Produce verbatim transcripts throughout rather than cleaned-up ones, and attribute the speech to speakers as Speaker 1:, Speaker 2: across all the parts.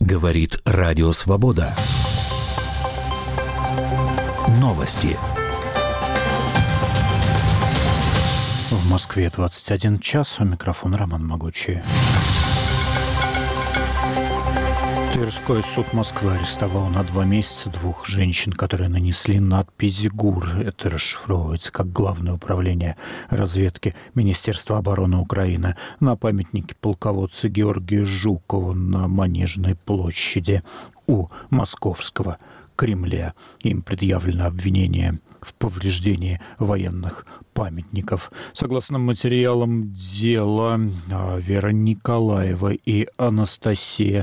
Speaker 1: Говорит Радио Свобода. Новости.
Speaker 2: В Москве двадцать один час. У микрофона Роман Могучий. Тверской суд Москвы арестовал на два месяца двух женщин, которые нанесли надпись ГУР. Это расшифровывается как Главное управление разведки Министерства обороны Украины на памятнике полководцу Георгию Жукову на Манежной площади у Московского Кремля. Им предъявлено обвинение в повреждении военных памятников. Согласно материалам дела, Вера Николаева и Анастасия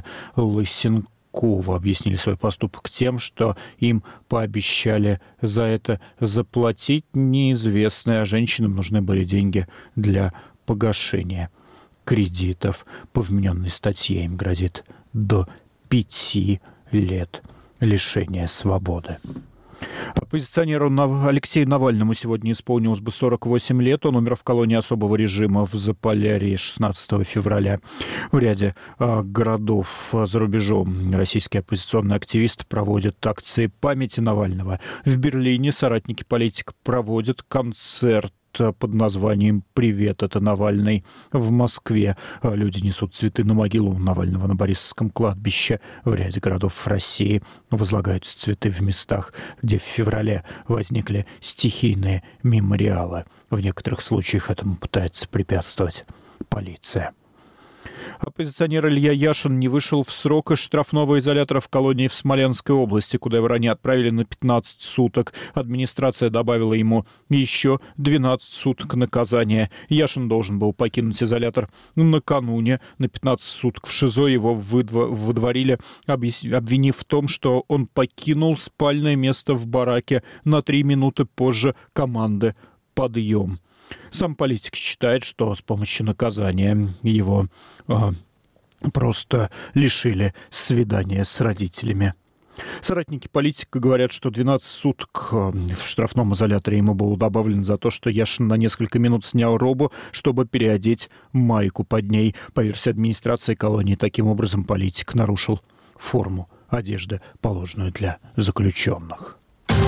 Speaker 2: Лысенкова объяснили свой поступок тем, что им пообещали за это заплатить неизвестные, а женщинам нужны были деньги для погашения кредитов. По вмененной статье им грозит до пяти лет лишения свободы. Оппозиционеру Алексею Навальному сегодня исполнилось бы сорок восемь лет. Он умер в колонии особого режима в Заполярье шестнадцатого февраля. В ряде а, городов за рубежом российские оппозиционные активисты проводят акции памяти Навального. В Берлине соратники политика проводят концерт под названием «Привет, это Навальный». В Москве люди несут цветы на могилу Навального на Борисовском кладбище. В ряде городов России возлагаются цветы в местах, где в феврале возникли стихийные мемориалы. В некоторых случаях этому пытается препятствовать полиция. Оппозиционер Илья Яшин не вышел в срок из штрафного изолятора в колонии в Смоленской области, куда его ранее отправили на пятнадцать суток. Администрация добавила ему еще двенадцать суток наказания. Яшин должен был покинуть изолятор накануне. На пятнадцать суток в ШИЗО его выдво- выдворили, обвинив в том, что он покинул спальное место в бараке на три минуты позже команды «Подъем». Сам политик считает, что с помощью наказания его э, просто лишили свидания с родителями. Соратники политика говорят, что двенадцать суток в штрафном изоляторе ему было добавлено за то, что Яшин на несколько минут снял робу, чтобы переодеть майку под ней. По версии администрации колонии, таким образом политик нарушил форму одежды, положенную для заключенных.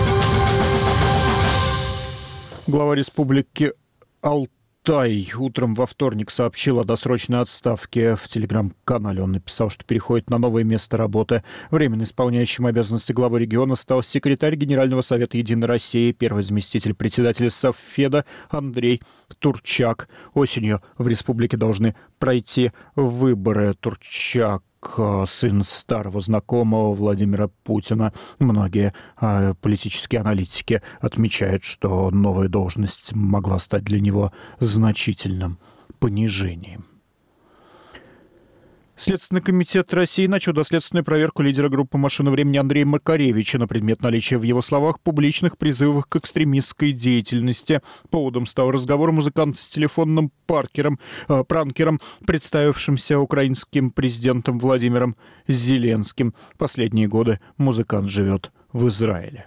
Speaker 2: Глава республики Алтай утром во вторник сообщил о досрочной отставке. В телеграм-канале он написал, что переходит на новое место работы. Временно исполняющим обязанности главы региона стал секретарь Генерального совета «Единой России», первый заместитель председателя Совфеда Андрей Турчак. Осенью в республике должны пройти выборы. Турчак сын старого знакомого Владимира Путина. Многие э, политические аналитики отмечают, что новая должность могла стать для него значительным понижением. Следственный комитет России начал доследственную проверку лидера группы «Машина времени» Андрея Макаревича на предмет наличия в его словах публичных призывов к экстремистской деятельности. Поводом стал разговор музыканта с телефонным паркером, э, пранкером, представившимся украинским президентом Владимиром Зеленским. Последние годы музыкант живет в Израиле.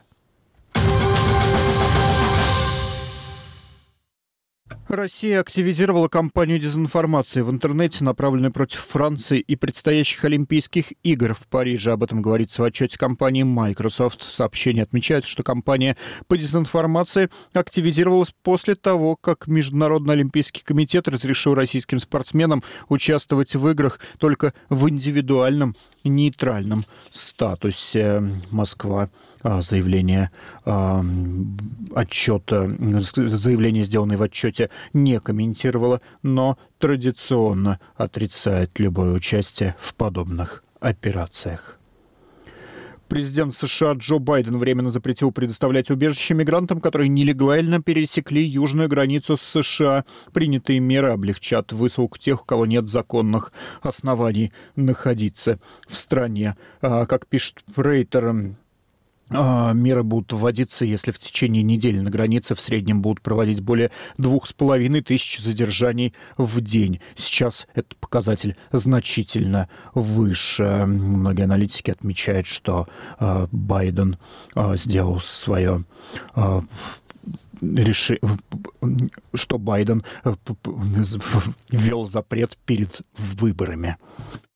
Speaker 2: Россия активизировала кампанию дезинформации в интернете, направленную против Франции и предстоящих Олимпийских игр в Париже. Об этом говорится в отчете компании Microsoft. В сообщении отмечается, что кампания по дезинформации активизировалась после того, как Международный Олимпийский комитет разрешил российским спортсменам участвовать в играх только в индивидуальном нейтральном статусе. Москва заявление отчета, заявление, сделанное в отчете, не комментировала, но традиционно отрицает любое участие в подобных операциях. Президент США Джо Байден временно запретил предоставлять убежище мигрантам, которые нелегально пересекли южную границу с США. Принятые меры облегчат высылку тех, у кого нет законных оснований находиться в стране. Как пишет Рейтер, меры будут вводиться, если в течение недели на границе в среднем будут проводить более двух с половиной тысяч задержаний в день. Сейчас этот показатель значительно выше. Многие аналитики отмечают, что э, Байден э, сделал свое э, реши... что Байден ввел запрет перед выборами.